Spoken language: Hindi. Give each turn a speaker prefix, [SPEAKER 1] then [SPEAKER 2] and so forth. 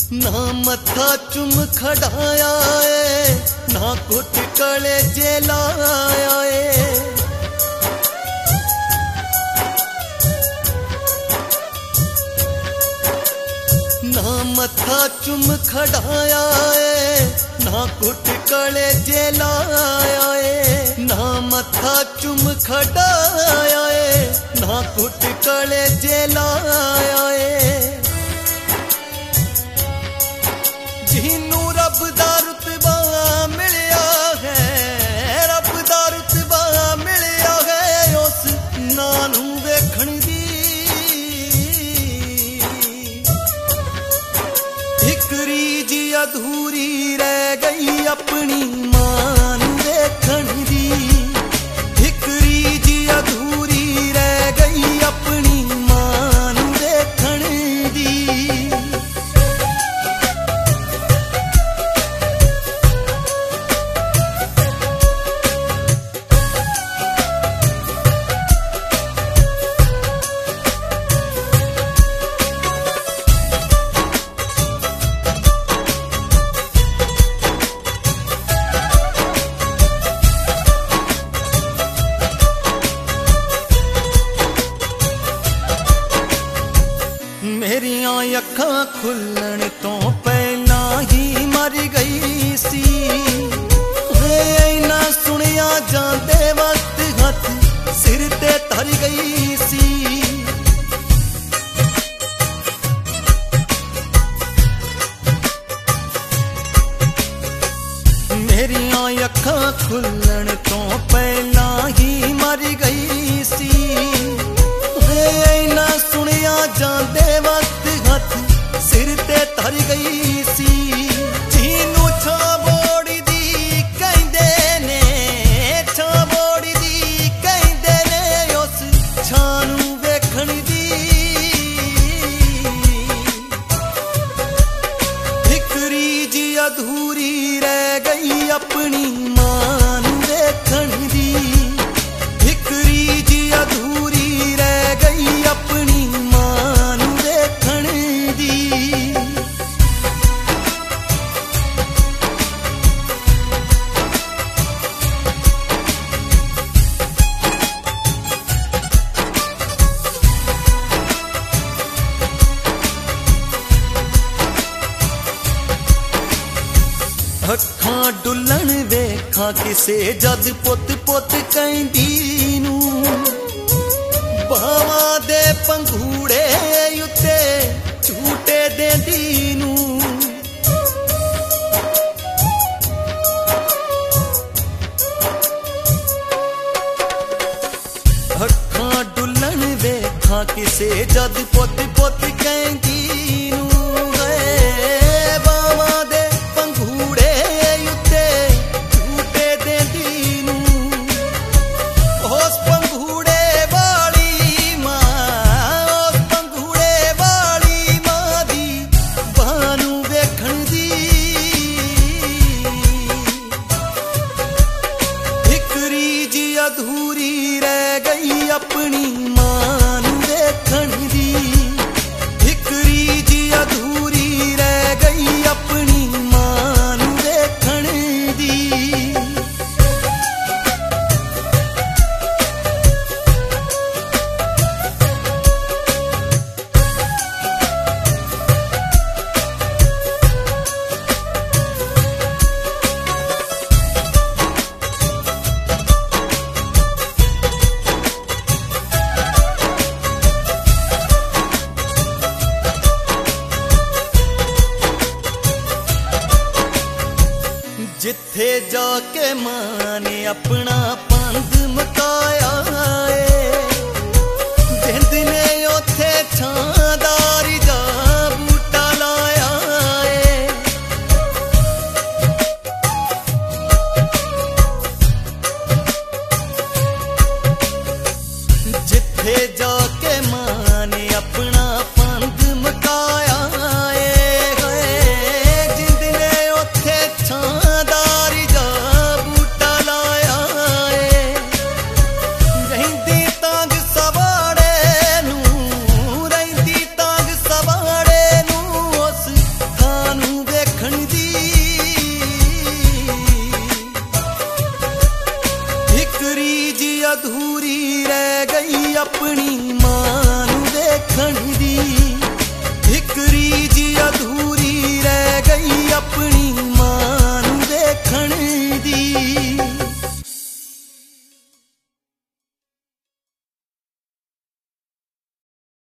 [SPEAKER 1] ना मथा चुम खड़ाया है, ना घुट कले जेलाया है। ना मथा चुम खड़ाया है, ना घुट कले जेलाया है। ना मथा चुम खड़ाया है, ना घुट कले जेलाया है। जिन्नू रब दा रुतबा मिलिया है, रब दा रुतबा मिलिया है, उस नानू वेखण दी एक रीज अधूरी रह गई अपनी मां नू वेखण दी। एक रीज अधूरी रह गई अपनी मां नू वेखण दी। मेरिया अखां खुलण तो पहला ही मर गई सी। ना सुनिया जांदे वक्त हथ सिर ते धर गई सी। मेरिया अखां खुलण तो पहला ही मर गई सी। ना सुनिया जांदे वक्त हथ सिर ते धर गई सी। जीनू छा बोड़ी दी कहंदे ने, छा बोड़ी दी कहंदे ने, उस छानू वेखण दी एक रीज अधूरी रह गई अपनी मां नू वेखण दी। एक रीज अधूरी रह गई अपनी मां नू वेखण दी। अखां डुलन वेखा किसे जद पुत पुत कहंदी नू। बावा दे पंघूड़े उत्ते झूटे देंदी नू। अखां डुलन वेखा किसे जद पुत पुत कहंदी नू। बावा दे पंघूड़े उत्ते झूटे देंदी नू। उस पंघूड़े वाली मां, उस पंघूड़े वाली मां दी बानू वेखण दी एक रीज अधूरी रह गई अपनी मां नू वेखण दी। एक रीज अधूरी रह गई अपनी मां नू वेखण दी। जिथे जाके मां ने अपना पंध मुका